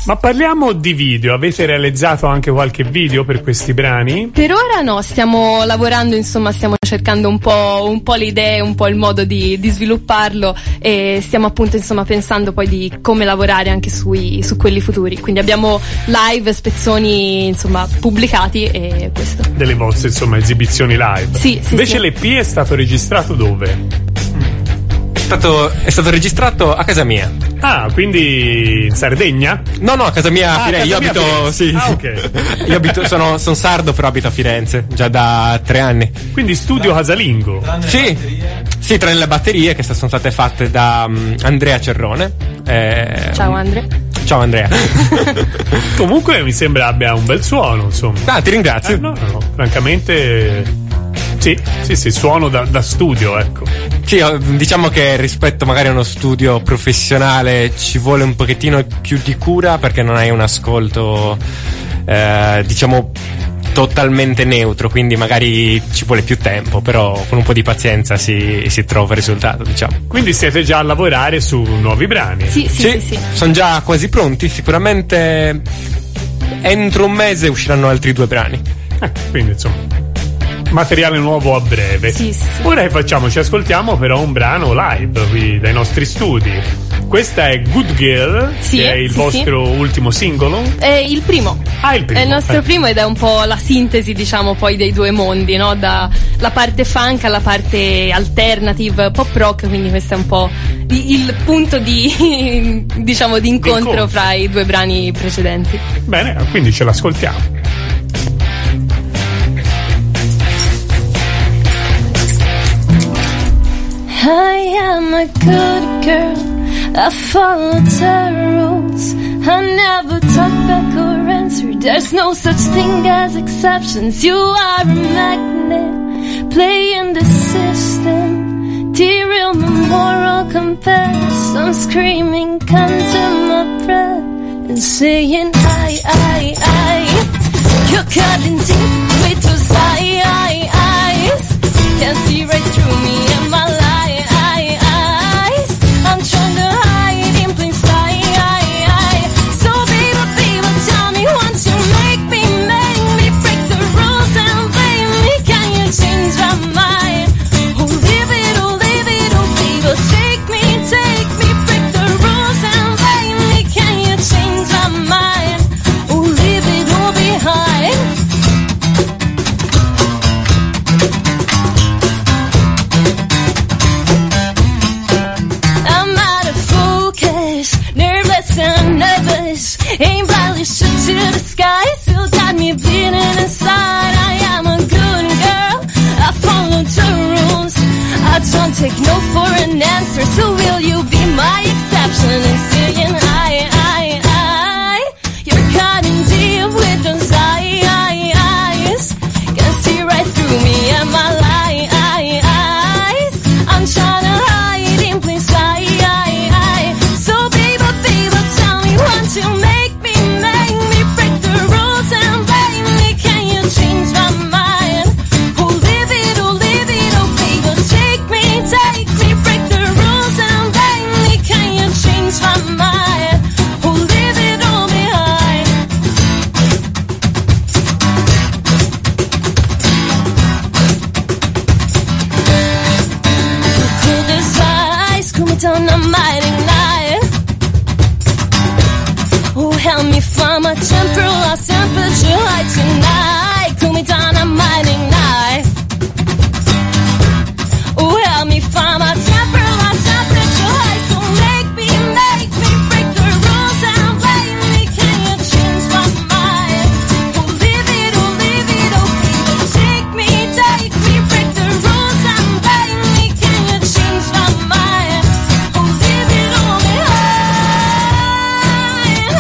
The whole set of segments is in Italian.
Ma parliamo di video, avete realizzato anche qualche video per questi brani? Per ora no, stiamo lavorando, insomma, stiamo cercando un po' le idee, un po' il modo di svilupparlo, e stiamo appunto, insomma, pensando poi di come lavorare anche su quelli futuri. Quindi abbiamo live, spezzoni, insomma, pubblicati e questo. Delle vostre, insomma, esibizioni live. Sì. Invece l'EP è stato registrato dove? È stato registrato a casa mia. Ah, quindi in Sardegna? No, a casa mia a Firenze. Io abito Firenze. sì. Ah, ok. Io abito, sono sardo, però abito a Firenze già da 3 anni. Quindi studio casalingo. Sì, tranne le batterie che sono state fatte da Andrea Cerrone. Ciao Andrea. Ciao Andrea. Comunque mi sembra abbia un bel suono, insomma. Ah, ti ringrazio. No, francamente sì, suono da studio, ecco. Sì, diciamo che rispetto magari a uno studio professionale ci vuole un pochettino più di cura, perché non hai un ascolto diciamo totalmente neutro, quindi magari ci vuole più tempo, però con un po' di pazienza si trova il risultato, diciamo. Quindi siete già a lavorare su nuovi brani? Sì. Sono già quasi pronti, sicuramente entro un mese usciranno altri 2 brani. Quindi insomma materiale nuovo a breve. Sì. Ora che facciamo? Ci ascoltiamo però un brano live qui dai nostri studi. Questa è Good Girl, che è il vostro ultimo singolo? È il primo. Il primo. È il nostro primo, ed è un po' la sintesi, diciamo, poi dei due mondi, no? Da la parte funk alla parte alternative pop rock, quindi questo è un po' il punto di diciamo di incontro fra i 2 brani precedenti. Bene, quindi ce l'ascoltiamo. I am a good girl, I follow the rules, I never talk back or answer, there's no such thing as exceptions. You are a magnet, playing the system, derail my moral compass. I'm screaming, under my breath, and saying I. You're cutting deep with those eyes, can't see right through me and my lies. I'm trying to hide in plain sight. So baby, tell me, won't you make me break the rules and blame me? Can you change my mind? Oh, leave it, oh baby, take me, break the rules and blame me. Can you change my mind? Oh, leave it all behind. Aim blindly shoot to the sky, still got me beating inside. I am a good girl, I follow the rules, I don't take no for an answer. So will you be my exception and saying I? You're cutting deep with those eyes, can't see right through me and my lies. I'm trying to hide in plain sight. So baby, tell me, won't you make me break the rules and blame me? Can you change my mind? Oh, leave it, oh baby, take me, break the rules and blame me. Can you change my mind? Oh, leave it all behind. The coldest eyes cool me down, I might ignite. Oh, help me find my temper, lost temperature high tonight. Cool me down, I might ignite. Oh, help me find my temper, lost temperature high. So make me break the rules and blame me. Can you change my mind? Oh, leave it, oh baby, take me, break the rules and blame me. Can you change my mind? Oh, leave it all behind.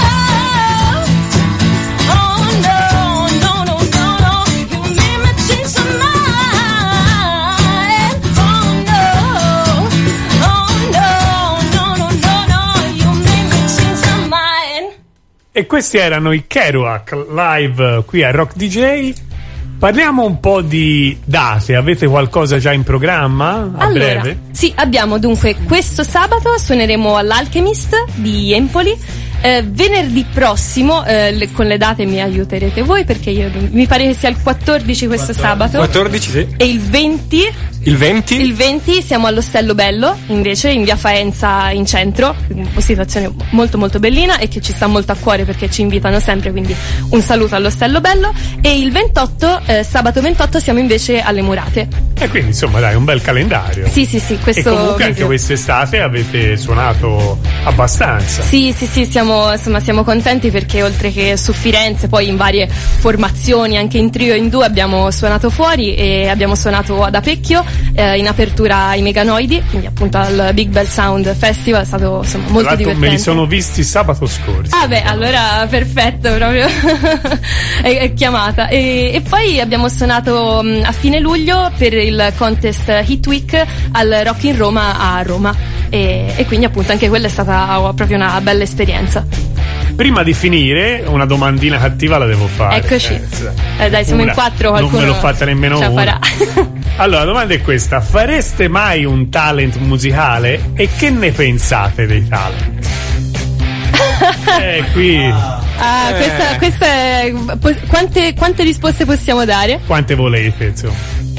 Oh no, you made me change my mind. Oh no, you made me change my mind. E questi erano i Kerouac live qui a Rock DJ. Parliamo un po' di date, avete qualcosa già in programma a breve? Sì, abbiamo dunque questo sabato suoneremo all'Alchemist di Empoli, Venerdì prossimo, con le date mi aiuterete voi, perché mi pare che sia il 14 questo sabato. 14, sì. E il 20? Il 20? Il 20 siamo all'Ostello Bello, invece, in via Faenza in centro, una situazione molto molto bellina e che ci sta molto a cuore perché ci invitano sempre, quindi un saluto all'Ostello Bello. E il 28, sabato 28, siamo invece alle Murate. E quindi insomma dai, un bel calendario. Sì, questo e comunque mese. Anche quest'estate avete suonato abbastanza. Sì, siamo contenti perché oltre che su Firenze, poi in varie formazioni, anche in trio e in due, abbiamo suonato fuori e abbiamo suonato ad Apecchio, in apertura ai Meganoidi, quindi appunto al Big Bell Sound Festival. È stato insomma molto divertente. Me li sono visti sabato scorso. Ah beh, allora perfetto, proprio è chiamata. E poi abbiamo suonato a fine luglio per il contest Hit Week al Rock in Roma a Roma, e quindi appunto anche quella è stata proprio una bella esperienza. Prima di finire, una domandina cattiva la devo fare. Eccoci. Dai, siamo in 4, qualcuno non me l'ho fatta nemmeno ce la una. farà. Allora, la domanda è questa: fareste mai un talent musicale e che ne pensate dei talent? Qui. Questa è. Quante risposte possiamo dare? Quante volete, insomma?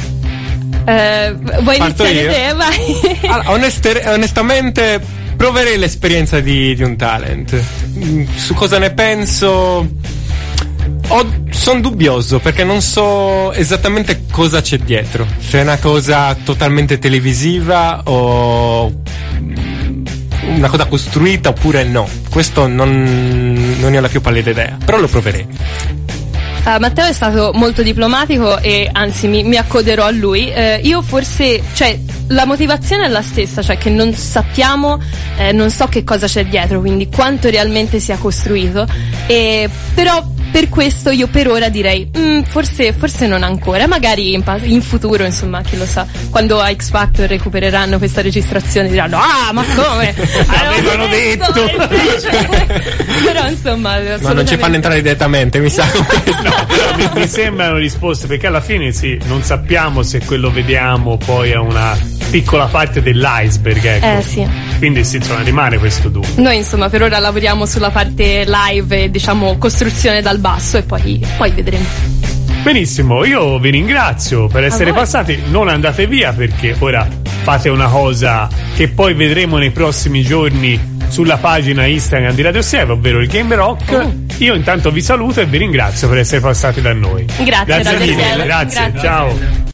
Vuoi Parto iniziare io? te? Vai. Allora, onestamente proverei l'esperienza di un talent. Su cosa ne penso? Sono dubbioso perché non so esattamente cosa c'è dietro. Se è una cosa totalmente televisiva o una cosa costruita oppure no. Questo non ne ho la più pallida idea, però lo proverei. Matteo è stato molto diplomatico e anzi mi accoderò a lui. Io forse, cioè, la motivazione è la stessa, cioè che non sappiamo, non so che cosa c'è dietro, quindi quanto realmente sia costruito, però per questo io per ora direi forse non ancora, magari in futuro, insomma, chi lo sa, quando a X Factor recupereranno questa registrazione diranno ma come? Avevano detto. Però insomma, ma non ci fanno entrare direttamente, mi sa. No, però mi sembrano risposte, perché alla fine sì, non sappiamo se quello vediamo poi è una piccola parte dell'iceberg, ecco. Sì. Quindi sì, insomma, rimane questo dubbio. Noi insomma per ora lavoriamo sulla parte live e diciamo costruzione dal basso, e poi vedremo. Benissimo, io vi ringrazio per essere passati. Non andate via, perché ora fate una cosa che poi vedremo nei prossimi giorni sulla pagina Instagram di Radio 7, ovvero il Game Rock. Io intanto vi saluto e vi ringrazio per essere passati da noi. Grazie mille, Siele. grazie, ciao.